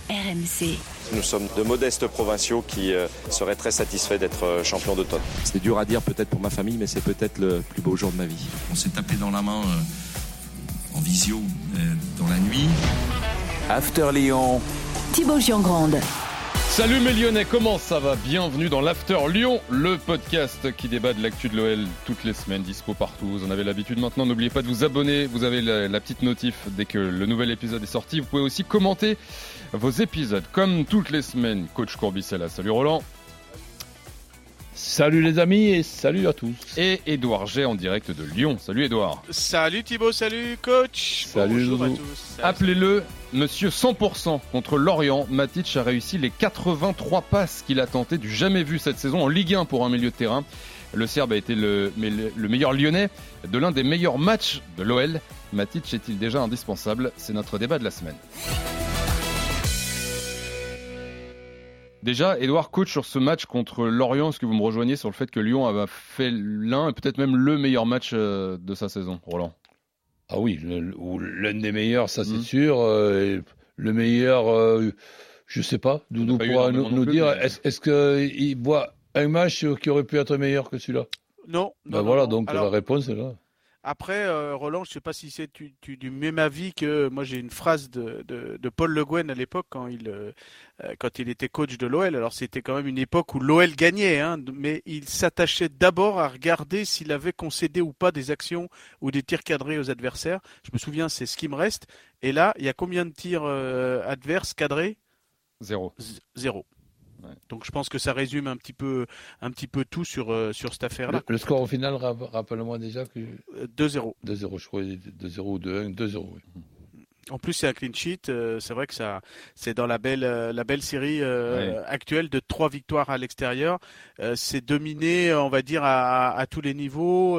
RMC. Nous sommes de modestes provinciaux qui seraient très satisfaits d'être champions d'automne. C'est dur à dire peut-être pour ma famille, mais c'est peut-être le plus beau jour de ma vie. On s'est tapé dans la main en visio dans la nuit. After Lyon. Thibaut Giangrande. Salut mes Lyonnais, comment ça va ? Bienvenue dans l'After Lyon, le podcast qui débat de l'actu de l'OL toutes les semaines, dispo partout. Vous en avez l'habitude maintenant, n'oubliez pas de vous abonner, vous avez la petite notif dès que le nouvel épisode est sorti. Vous pouvez aussi commenter vos épisodes, comme toutes les semaines. Coach Courbis est là, salut Roland. Salut les amis et salut à tous. Et Édouard G en direct de Lyon, salut Édouard. Salut Thibaut, salut coach. Salut Bonjour Loulou. à tous. Appelez-le Monsieur 100% contre Lorient. Matic a réussi les 83 passes qu'il a tentées du jamais vu cette saison en Ligue 1 pour un milieu de terrain. Le Serbe a été le meilleur Lyonnais de l'un des meilleurs matchs de l'OL. Matic est-il déjà indispensable ? C'est notre débat de la semaine. Déjà, Édouard, coach, sur ce match contre Lorient, est-ce que vous me rejoignez sur le fait que Lyon avait fait l'un et peut-être même le meilleur match de sa saison, Roland ? Ah oui, l'un des meilleurs, ça c'est sûr. Le meilleur, je sais pas. Doudou pourra nous dire, mais... est-ce qu'il voit un match qui aurait pu être meilleur que celui-là ? Non. Voilà, donc alors, la réponse est là. Après, Roland, je ne sais pas si c'est du même avis que moi j'ai une phrase de Paul Le Guen à l'époque quand il était coach de l'OL. Alors c'était quand même une époque où l'OL gagnait, hein, mais il s'attachait d'abord à regarder s'il avait concédé ou pas des actions ou des tirs cadrés aux adversaires. Je me souviens, c'est ce qui me reste. Et là, il y a combien de tirs adverses cadrés ? Zéro. Ouais. Donc je pense que ça résume un petit peu tout sur cette affaire-là. Le score au final, rappelle-moi déjà que 2-0. 2-0, je crois, 2-0 ou 2-1, 2-0. Oui. En plus, c'est un clean sheet. C'est vrai que ça, c'est dans la belle série actuelle de 3 victoires à l'extérieur. C'est dominé, on va dire, à tous les niveaux,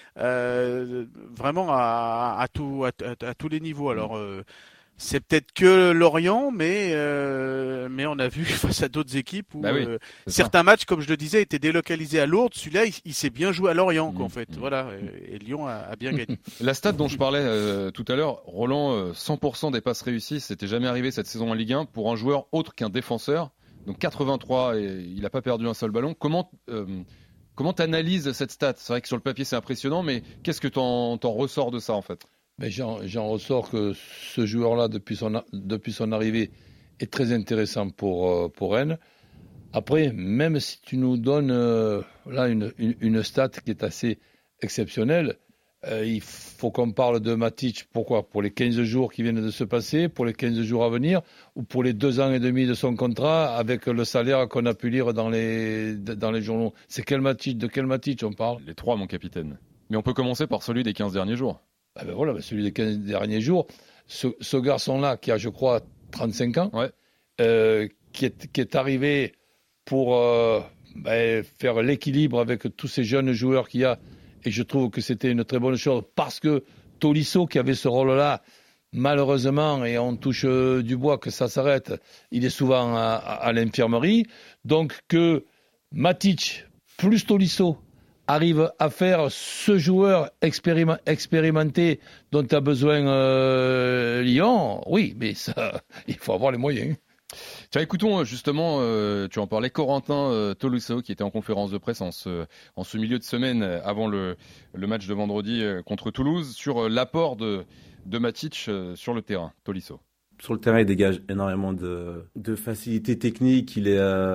vraiment à tous les niveaux. Alors. C'est peut-être que Lorient, mais on a vu face à d'autres équipes où certains matchs, comme je le disais, étaient délocalisés à Lourdes. Celui-là, il s'est bien joué à Lorient, en fait. Voilà, et Lyon a bien gagné. La stat dont je parlais tout à l'heure, Roland, 100% des passes réussies, c'était jamais arrivé cette saison en Ligue 1 pour un joueur autre qu'un défenseur. Donc 83, et il n'a pas perdu un seul ballon. Comment t'analyses cette stat ? C'est vrai que sur le papier, c'est impressionnant, mais qu'est-ce que t'en ressors de ça, en fait ? Mais j'en ressors que ce joueur-là, depuis son arrivée, est très intéressant pour Rennes. Après, même si tu nous donnes là une stat qui est assez exceptionnelle, il faut qu'on parle de Matic. Pourquoi ? Pour les 15 jours qui viennent de se passer, pour les 15 jours à venir, ou pour les 2 ans et demi de son contrat avec le salaire qu'on a pu lire dans les journaux. C'est de quel Matic on parle ? Les 3, mon capitaine. Mais on peut commencer par celui des 15 derniers jours. Celui des 15 derniers jours, ce garçon-là qui a, je crois, 35 ans, qui est arrivé pour faire l'équilibre avec tous ces jeunes joueurs qu'il y a, et je trouve que c'était une très bonne chose, parce que Tolisso, qui avait ce rôle-là, malheureusement, et on touche du bois que ça s'arrête, il est souvent à l'infirmerie, donc que Matic plus Tolisso arrive à faire ce joueur expérimenté dont a besoin Lyon, oui, mais ça, il faut avoir les moyens. Tiens, écoutons justement, tu en parlais, Corentin Tolisso qui était en conférence de presse en ce milieu de semaine avant le match de vendredi contre Toulouse sur l'apport de Matic sur le terrain. Tolisso. Sur le terrain, il dégage énormément de facilité technique, il est...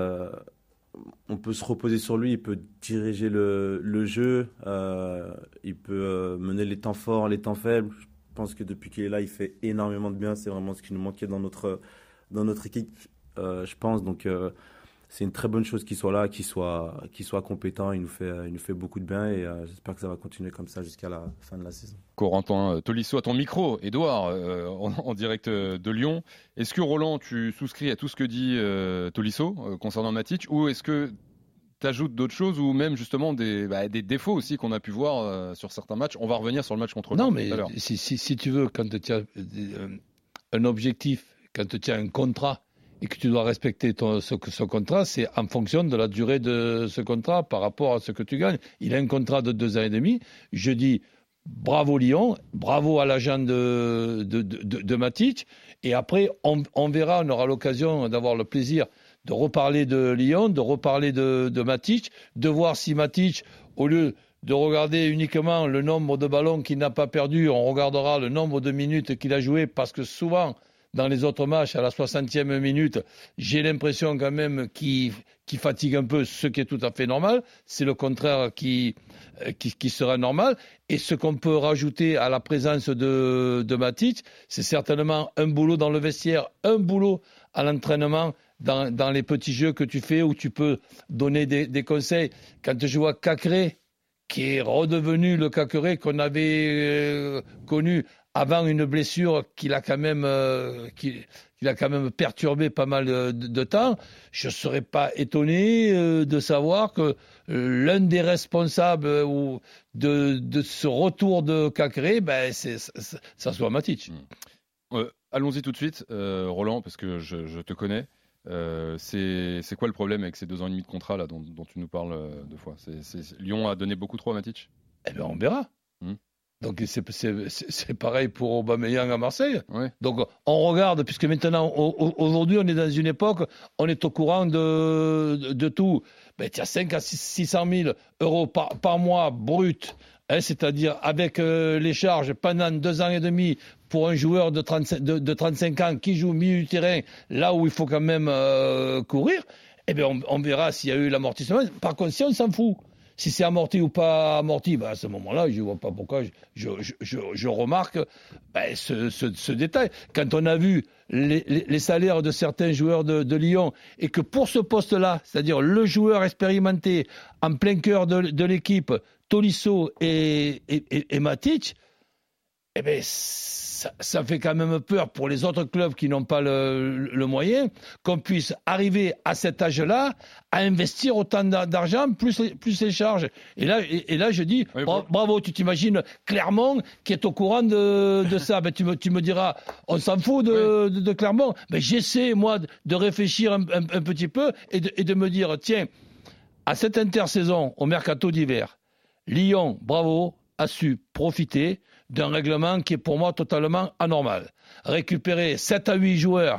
On peut se reposer sur lui, il peut diriger le jeu, il peut mener les temps forts, les temps faibles. Je pense que depuis qu'il est là, il fait énormément de bien. C'est vraiment ce qui nous manquait dans notre équipe, je pense. Donc c'est une très bonne chose qu'il soit là, qu'il soit compétent. Il nous fait beaucoup de bien et j'espère que ça va continuer comme ça jusqu'à la fin de la saison. Corentin Tolisso à ton micro, Édouard, en direct de Lyon. Est-ce que Roland, tu souscris à tout ce que dit Tolisso concernant Matic, ou est-ce que tu ajoutes d'autres choses, ou même justement des défauts aussi qu'on a pu voir sur certains matchs ? On va revenir sur le match contre Lyon. Non, mais si tu veux, quand tu as un objectif, quand tu as un contrat, et que tu dois respecter ce contrat, c'est en fonction de la durée de ce contrat par rapport à ce que tu gagnes. Il a un contrat de 2 ans et demi. Je dis bravo Lyon, bravo à l'agent de Matic. Et après, on verra, on aura l'occasion d'avoir le plaisir de reparler de Lyon, de reparler de Matic, de voir si Matic, au lieu de regarder uniquement le nombre de ballons qu'il n'a pas perdu, on regardera le nombre de minutes qu'il a joué, parce que souvent, dans les autres matchs, à la 60e minute, j'ai l'impression quand même qu'il fatigue un peu, ce qui est tout à fait normal. C'est le contraire qui serait normal. Et ce qu'on peut rajouter à la présence de Matic, c'est certainement un boulot dans le vestiaire, un boulot à l'entraînement, dans les petits jeux que tu fais, où tu peux donner des conseils. Quand je vois Cacré, qui est redevenu le Cacré qu'on avait connu avant une blessure qu'il a quand même perturbé pas mal de temps, je ne serais pas étonné de savoir que l'un des responsables de ce retour de Cacré, ça soit Matic. Allons-y tout de suite, Roland, parce que je te connais. C'est quoi le problème avec ces 2 ans et demi de contrat là, dont tu nous parles 2 fois? Lyon a donné beaucoup trop à Matic? Eh bien, on verra. Donc c'est pareil pour Aubameyang à Marseille. Ouais. Donc on regarde, puisque maintenant, aujourd'hui, on est dans une époque, on est au courant de tout. Tu as 500 à 600 000 euros par mois brut, c'est-à-dire avec les charges pendant 2 ans et demi pour un joueur de 35 ans qui joue milieu du terrain, là où il faut quand même courir. Eh bien, on verra s'il y a eu l'amortissement. Par contre, si on s'en fout, si c'est amorti ou pas amorti, à ce moment-là, je ne vois pas pourquoi je remarque ce détail. Quand on a vu les salaires de certains joueurs de Lyon, et que pour ce poste-là, c'est-à-dire le joueur expérimenté en plein cœur de l'équipe, Tolisso et Matic, eh bien, ça fait quand même peur pour les autres clubs qui n'ont pas le moyen qu'on puisse arriver à cet âge-là à investir autant d'argent plus les charges. Et là je dis bravo, tu t'imagines Clermont qui est au courant de ça. Tu me diras, on s'en fout de Clermont. Mais j'essaie moi de réfléchir un petit peu et de me dire, tiens, à cette intersaison, au mercato d'hiver, Lyon, bravo, a su profiter d'un règlement qui est pour moi totalement anormal. Récupérer 7 à 8 joueurs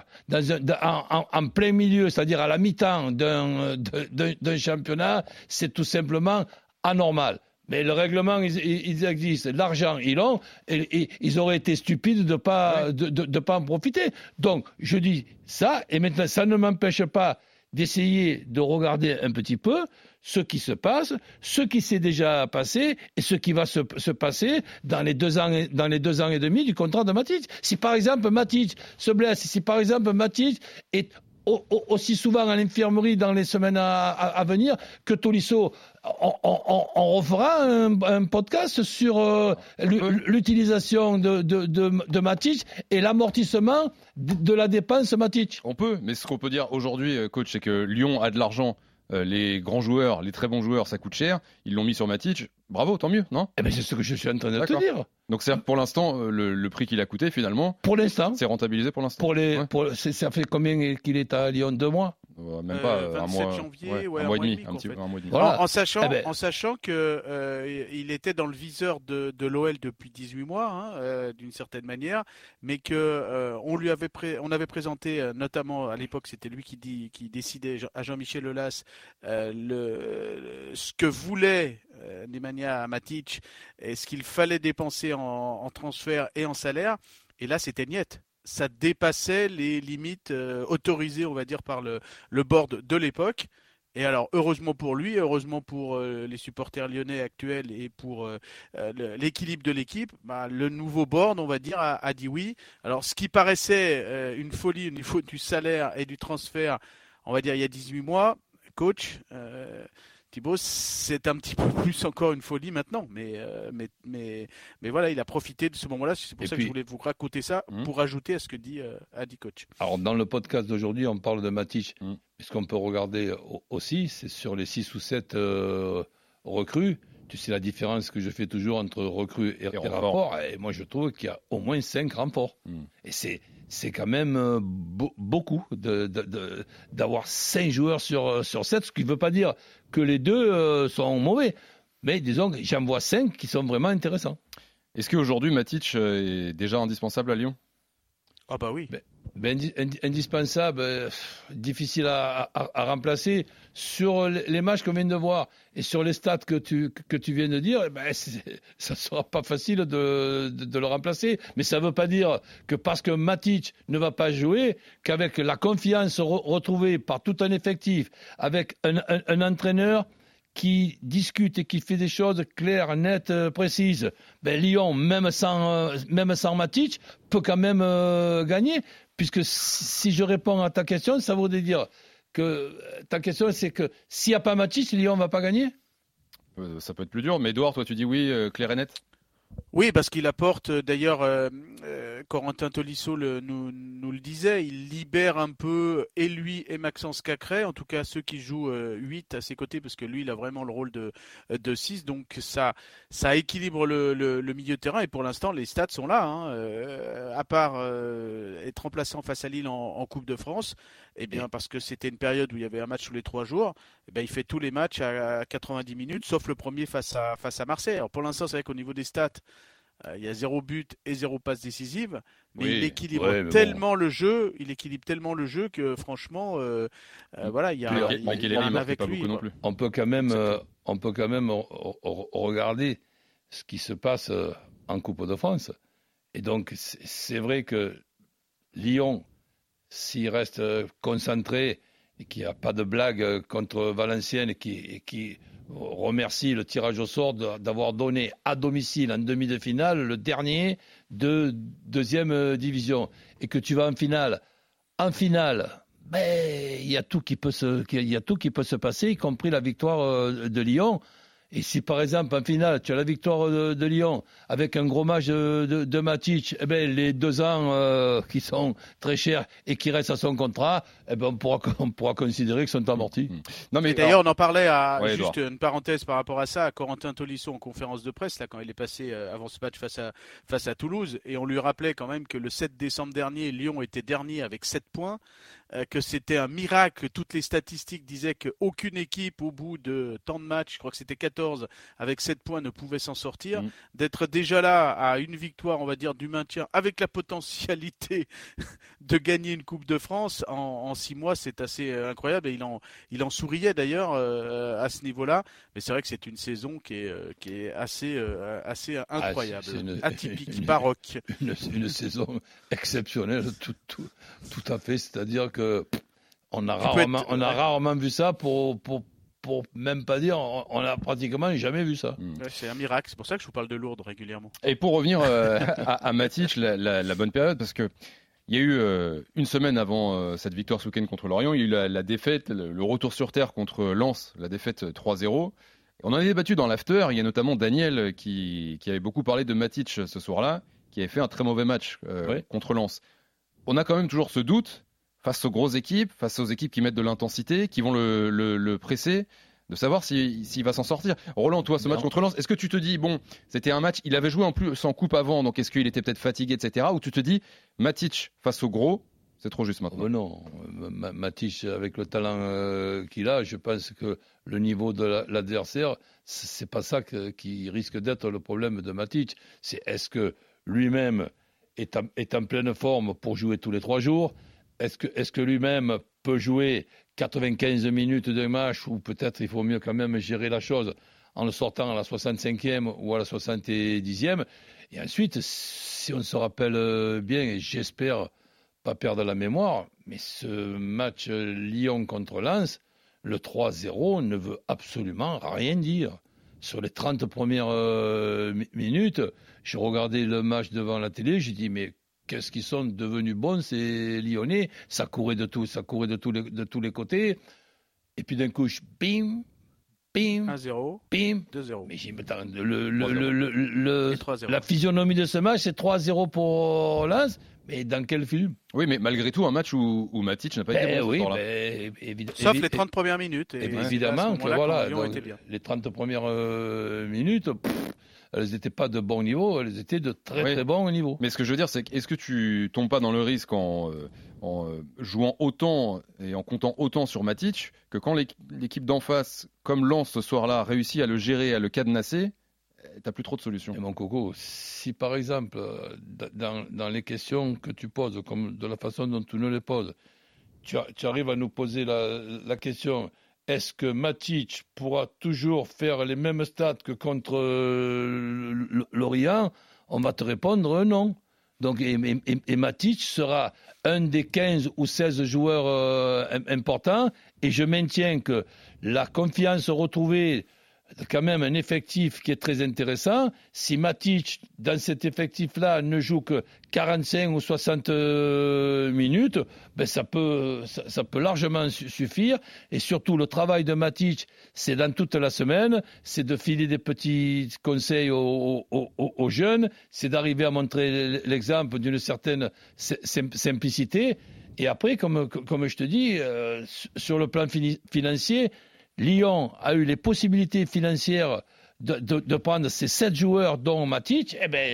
en plein milieu, c'est-à-dire à la mi-temps d'un championnat, c'est tout simplement anormal. Mais le règlement, ils existent. L'argent, ils l'ont. Et ils auraient été stupides de pas en profiter. Donc, je dis ça, et maintenant, ça ne m'empêche pas d'essayer de regarder un petit peu ce qui se passe, ce qui s'est déjà passé et ce qui va se passer dans les 2 ans et demi du contrat de Matic. Si par exemple Matic se blesse, si par exemple Matic est aussi souvent à l'infirmerie dans les semaines à venir que Tolisso, on refera un podcast sur l'utilisation de Matic et l'amortissement de la dépense Matic. On peut, mais ce qu'on peut dire aujourd'hui, coach, c'est que Lyon a de l'argent. Les grands joueurs, les très bons joueurs, ça coûte cher. Ils l'ont mis sur Matic. Bravo, tant mieux, non ? Eh ben c'est ce que je suis en train de te dire. Donc c'est pour l'instant le prix qu'il a coûté finalement. Pour l'instant, c'est rentabilisé pour l'instant. Ça fait combien qu'il est à Lyon? 2 mois? Même pas 27 un mois. janvier, un mois et demi, un petit peu, un mois et demi. Voilà. En sachant que il était dans le viseur de l'OL depuis 18 mois, d'une certaine manière, mais que on avait présenté, notamment à l'époque, c'était lui qui décidait à Jean-Michel Aulas ce que voulait Nemanja Matic et ce qu'il fallait dépenser en transfert et en salaire. Et là, c'était niet. Ça dépassait les limites autorisées, on va dire, par le board de l'époque. Et alors, heureusement pour lui, heureusement pour les supporters lyonnais actuels et pour l'équilibre de l'équipe, le nouveau board, on va dire, a dit oui. Alors, ce qui paraissait une folie au niveau du salaire et du transfert, on va dire, il y a 18 mois, coach, Thibaut, c'est un petit peu plus encore une folie maintenant, mais voilà, il a profité de ce moment-là. C'est pour ça que je voulais vous raconter ça pour ajouter à ce que dit coach. Alors dans le podcast d'aujourd'hui, on parle de Matic. Ce qu'on peut regarder aussi, c'est sur les 6 ou 7 recrues. Tu sais la différence que je fais toujours entre recrues et renforts. Et moi, je trouve qu'il y a au moins 5 renforts. Et c'est quand même beaucoup d'avoir 5 joueurs sur 7, ce qui ne veut pas dire que les 2 sont mauvais. Mais disons que j'en vois 5 qui sont vraiment intéressants. Est-ce qu'aujourd'hui Matic est déjà indispensable à Lyon ? Ah bah oui. Indispensable, difficile à remplacer. Sur les matchs qu'on vient de voir et sur les stats que tu viens de dire, ça ne sera pas facile de le remplacer. Mais ça ne veut pas dire que parce que Matic ne va pas jouer, qu'avec la confiance retrouvée par tout un effectif, avec un entraîneur qui discute et qui fait des choses claires, nettes, précises, Lyon, même sans Matic, peut quand même gagner. Puisque si je réponds à ta question, ça voudrait dire que ta question, c'est que s'il n'y a pas Matic, Lyon ne va pas gagner ? Ça peut être plus dur, mais Edouard, toi tu dis oui, clair et net ? Oui, parce qu'il apporte, d'ailleurs, Corentin Tolisso nous le disait, il libère un peu et lui et Maxence Cacré, en tout cas ceux qui jouent 8 à ses côtés, parce que lui, il a vraiment le rôle de 6, donc ça équilibre le milieu de terrain, et pour l'instant, les stats sont là, à part être remplaçant face à Lille en Coupe de France, eh bien, parce que c'était une période où il y avait un match tous les 3 jours, eh bien, il fait tous les matchs à 90 minutes, sauf le premier face à Marseille. Alors pour l'instant, c'est vrai qu'au niveau des stats, il y a 0 but et 0 passe décisive, mais il équilibre tellement le jeu, que franchement, voilà, il y a un avec lui. On peut quand même regarder ce qui se passe en Coupe de France. Et donc, c'est vrai que Lyon, s'il reste concentré et qu'il n'y a pas de blague contre Valenciennes et qui remercie le tirage au sort d'avoir donné à domicile en demi de finale le dernier de deuxième division, et que tu vas en finale, il y a tout qui peut se passer, y compris la victoire de Lyon. Et si par exemple en finale tu as la victoire de Lyon avec un gros match de Matic, les 2 ans qui sont très chers et qui restent à son contrat, on pourra considérer qu'ils sont amortis. Non, mais d'ailleurs on en parlait juste une parenthèse par rapport à ça à Corentin Tolisso en conférence de presse là, quand il est passé avant ce match face à Toulouse, et on lui rappelait quand même que le 7 décembre dernier, Lyon était dernier avec 7 points. Que c'était un miracle, toutes les statistiques disaient qu'aucune équipe au bout de tant de matchs, je crois que c'était 14, avec 7 points ne pouvait s'en sortir. D'être déjà là à une victoire, on va dire, du maintien, avec la potentialité de gagner une Coupe de France en 6 mois, c'est assez incroyable, et il en souriait d'ailleurs à ce niveau-là, mais c'est vrai que c'est une saison qui est assez incroyable, atypique, baroque. Une saison exceptionnelle, tout à fait, c'est-à-dire on a rarement vu ça pour même pas dire, on a pratiquement jamais vu ça. Ouais, c'est un miracle, c'est pour ça que je vous parle de Lourdes régulièrement. Et pour revenir à Matic, la bonne période, parce que il y a eu une semaine avant cette victoire ce week-end contre Lorient, il y a eu la défaite, le retour sur terre contre Lens, la défaite 3-0. On en a débattu dans l'after, il y a notamment Daniel qui avait beaucoup parlé de Matic ce soir-là, qui avait fait un très mauvais match contre Lens. On a quand même toujours ce doute face aux grosses équipes, face aux équipes qui mettent de l'intensité, qui vont le presser, de savoir s'il va s'en sortir. Roland, toi, ce match contre Lens, est-ce que tu te dis, bon, c'était un match, il avait joué en plus sans coupe avant, donc est-ce qu'il était peut-être fatigué, etc. Ou tu te dis, Matic face aux gros, c'est trop juste maintenant? Non, Matic, avec le talent qu'il a, je pense que le niveau de l'adversaire, c'est pas ça qui risque d'être le problème de Matic. C'est est-ce que lui-même est en pleine forme pour jouer tous les 3 jours? Est-ce que lui-même peut jouer 95 minutes de match, ou peut-être il faut mieux quand même gérer la chose en le sortant à la 65e ou à la 70e? Et ensuite, si on se rappelle bien, et j'espère pas perdre la mémoire, mais ce match Lyon contre Lens, le 3-0 ne veut absolument rien dire. Sur les 30 premières minutes, je regardais le match devant la télé, j'ai dit mais qu'est-ce qu'ils sont devenus bons ces Lyonnais, ça courait de tous les côtés, et puis d'un coup, bim, 1-0, bim, 2-0. Mais la physionomie de ce match, c'est 3-0 pour Lens. Mais dans quel film? Oui, mais malgré tout, un match où Matic n'a pas été bon ce soir-là. Sauf les 30 premières minutes. Et évidemment que voilà, les 30 premières minutes, elles n'étaient pas de bon niveau, elles étaient de très bon niveau. Mais ce que je veux dire, c'est est-ce que tu tombes pas dans le risque en jouant autant et en comptant autant sur Matic, que quand l'équipe d'en face, comme Lens ce soir-là, réussit à le gérer, à le cadenasser, t'as plus trop de solutions. Et mon coco, si par exemple, dans les questions que tu poses, comme de la façon dont tu nous les poses, tu arrives à nous poser la question, est-ce que Matic pourra toujours faire les mêmes stats que contre Lorient? On va te répondre non. Donc, et Matic sera un des 15 ou 16 joueurs importants. Et je maintiens que la confiance retrouvée, quand même un effectif qui est très intéressant. Si Matic, dans cet effectif-là, ne joue que 45 ou 60 minutes, ben ça peut largement suffire. Et surtout, le travail de Matic, c'est dans toute la semaine, c'est de filer des petits conseils aux jeunes, c'est d'arriver à montrer l'exemple d'une certaine simplicité. Et après, comme je te dis, sur le plan financier, Lyon a eu les possibilités financières de prendre ces 7 joueurs dont Matic,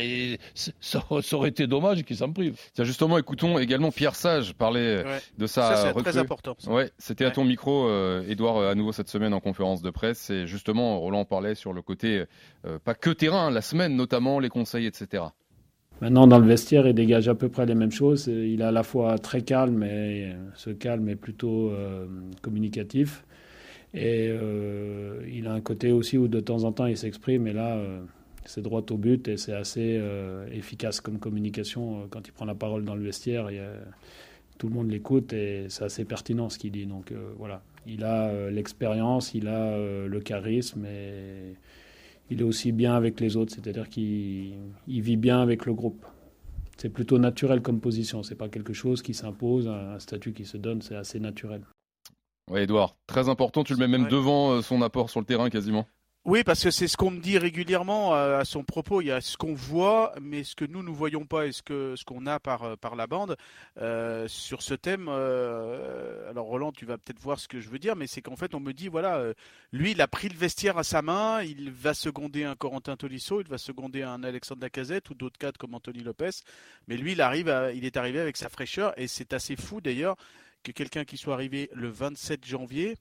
ça aurait été dommage qu'ils s'en privent. Tiens, justement, écoutons également Pierre Sage parler de sa recrue. C'est très important. Ouais, c'était à ton micro, Édouard, à nouveau cette semaine en conférence de presse. Et justement, Roland parlait sur le côté, pas que terrain, la semaine notamment, les conseils, etc. Maintenant, dans le vestiaire, il dégage à peu près les mêmes choses. Il est à la fois très calme, et ce calme est plutôt communicatif. Et il a un côté aussi où de temps en temps il s'exprime, et là c'est droit au but et c'est assez efficace comme communication. Quand il prend la parole dans le vestiaire, tout le monde l'écoute et c'est assez pertinent ce qu'il dit. Donc voilà, il a l'expérience, il a le charisme et il est aussi bien avec les autres, c'est-à-dire qu'il vit bien avec le groupe. C'est plutôt naturel comme position, c'est pas quelque chose qui s'impose, un statut qui se donne, c'est assez naturel. Oui, Edouard, très important, tu le mets même devant son apport sur le terrain quasiment. Oui, parce que c'est ce qu'on me dit régulièrement à son propos. Il y a ce qu'on voit, mais ce que nous ne voyons pas et ce qu'on a par la bande sur ce thème. Alors Roland, tu vas peut-être voir ce que je veux dire, mais c'est qu'en fait on me dit, voilà, lui il a pris le vestiaire à sa main, il va seconder un Corentin Tolisso, il va seconder un Alexandre Lacazette ou d'autres cadres comme Anthony Lopez, mais lui il est arrivé avec sa fraîcheur et c'est assez fou d'ailleurs que quelqu'un qui soit arrivé le 27 janvier,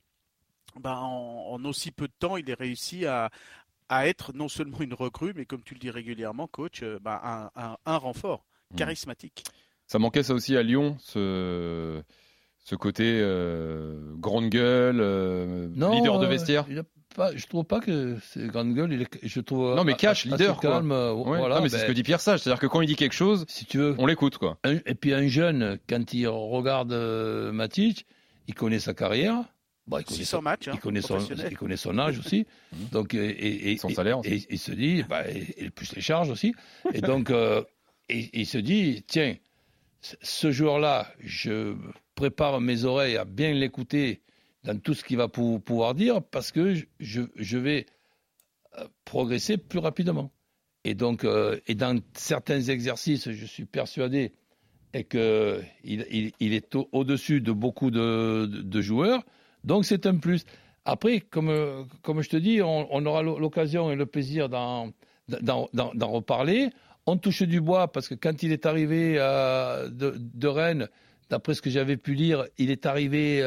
en aussi peu de temps, il ait réussi à être non seulement une recrue, mais comme tu le dis régulièrement, coach, un renfort charismatique. Ça manquait ça aussi à Lyon, ce côté grande gueule, leader de vestiaire. Je trouve pas que c'est grande gueule. Je trouve non, mais cash, leader, calme. Voilà, non, mais c'est ce que dit Pierre Sage, c'est-à-dire que quand il dit quelque chose, si tu veux, on l'écoute, quoi. Et puis un jeune, quand il regarde Matic, il connaît sa carrière. Il connaît son match, il connaît son âge aussi. Donc, et son salaire aussi. Et il se dit, et plus les charges aussi. Et donc, il se dit, tiens, ce joueur-là, je prépare mes oreilles à bien l'écouter dans tout ce qu'il va pouvoir dire, parce que je vais progresser plus rapidement. Et donc, et dans certains exercices, je suis persuadé qu'il est au-dessus de beaucoup de joueurs. Donc, c'est un plus. Après, comme je te dis, on aura l'occasion et le plaisir d'en reparler. On touche du bois, parce que quand il est arrivé de Rennes, d'après ce que j'avais pu lire, il est arrivé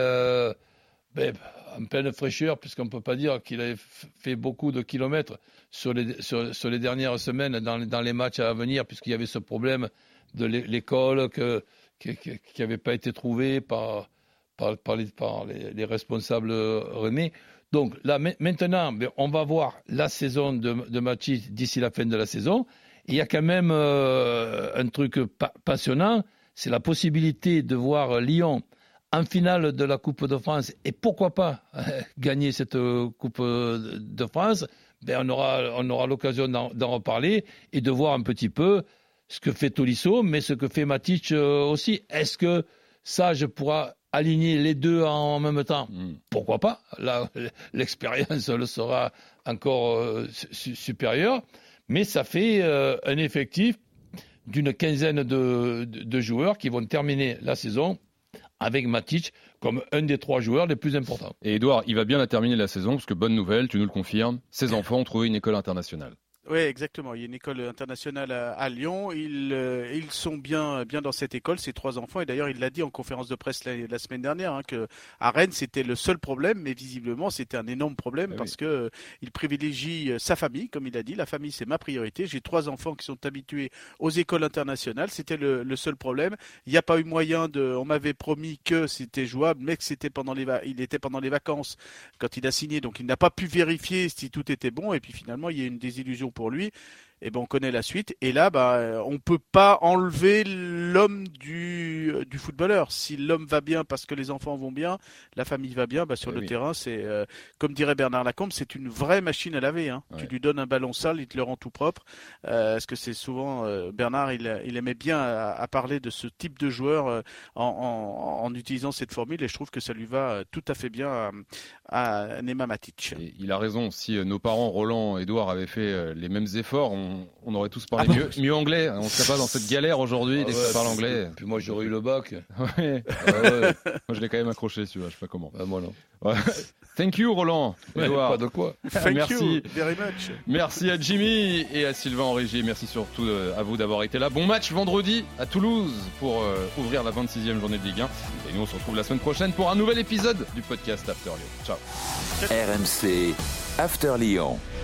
en pleine fraîcheur, puisqu'on ne peut pas dire qu'il avait fait beaucoup de kilomètres sur les dernières semaines dans les matchs à venir, puisqu'il y avait ce problème de l'école qui n'avait pas été trouvé par les responsables rennais. Donc là, maintenant, on va voir la saison de Matic d'ici la fin de la saison. Et il y a quand même un truc passionnant, c'est la possibilité de voir Lyon en finale de la Coupe de France et pourquoi pas gagner cette Coupe de France. On aura l'occasion d'en reparler et de voir un petit peu ce que fait Tolisso, mais ce que fait Matic aussi. Est-ce que Sage pourra aligner les deux en même temps? Pourquoi pas? Là, l'expérience le sera encore supérieure. Mais ça fait un effectif d'une quinzaine de joueurs qui vont terminer la saison avec Matic comme un des 3 joueurs les plus importants. Et Edouard, il va bien la terminer la saison, parce que bonne nouvelle, tu nous le confirmes, ses enfants ont trouvé une école internationale. Oui, exactement. Il y a une école internationale à Lyon. Ils sont bien dans cette école, ces 3 enfants. Et d'ailleurs, il l'a dit en conférence de presse la semaine dernière, que à Rennes, c'était le seul problème, mais visiblement, c'était un énorme problème parce que il privilégie sa famille, comme il a dit. La famille, c'est ma priorité. J'ai 3 enfants qui sont habitués aux écoles internationales. C'était le seul problème. Il n'y a pas eu moyen on m'avait promis que c'était jouable, mais que il était pendant les vacances quand il a signé, donc il n'a pas pu vérifier si tout était bon. Et puis finalement, il y a une désillusion pour lui. Et on connaît la suite. Et là, on peut pas enlever l'homme du footballeur. Si l'homme va bien parce que les enfants vont bien, la famille va bien, sur le terrain, c'est comme dirait Bernard Lacombe, c'est une vraie machine à laver. Ouais. Tu lui donnes un ballon sale, il te le rend tout propre. Parce que c'est souvent Bernard, il aimait bien à parler de ce type de joueur en utilisant cette formule. Et je trouve que ça lui va tout à fait bien à Nema Matic. Et il a raison. Si nos parents, Roland, Edouard, avaient fait les mêmes efforts, on aurait tous parlé mieux anglais. On ne serait pas dans cette galère aujourd'hui dès qu'on parle anglais. Puis moi, j'aurais eu le bac. Ouais. Moi, je l'ai quand même accroché, celui-là. Je sais pas comment. Moi, non. Ouais. Thank you, Roland. Edouard. Pas de quoi. Merci. You very much. Merci à Jimmy et à Sylvain en régie. Merci surtout à vous d'avoir été là. Bon match vendredi à Toulouse pour ouvrir la 26e journée de Ligue 1. Et nous, on se retrouve la semaine prochaine pour un nouvel épisode du podcast After Lyon. Ciao. RMC After Lyon.